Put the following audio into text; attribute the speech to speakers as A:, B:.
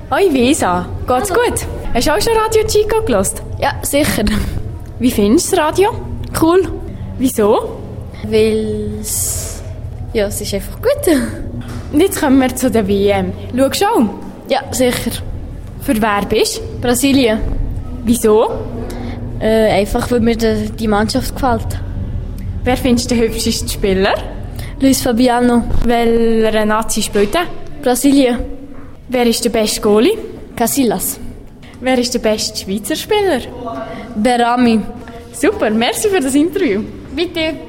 A: Hoi Vesa, geht's gut? Hast du auch schon Radio Chico gehört?
B: Ja, sicher.
A: Wie findest du das Radio?
B: Cool.
A: Wieso?
B: Weil es ist einfach gut.
A: Und jetzt kommen wir zu der WM. Schaust du auch?
B: Ja, sicher.
A: Für wer bist du?
B: Brasilien.
A: Wieso?
B: Einfach, weil mir die Mannschaft gefällt.
A: Wer findest du den hübschesten Spieler?
B: Luis Fabiano.
A: Welcher Nazi spielt er?
B: Brasilien.
A: Wer ist der beste Goalie?
B: Casillas.
A: Wer ist der beste Schweizer Spieler?
B: Berami.
A: Super, merci für das Interview.
B: Bitte.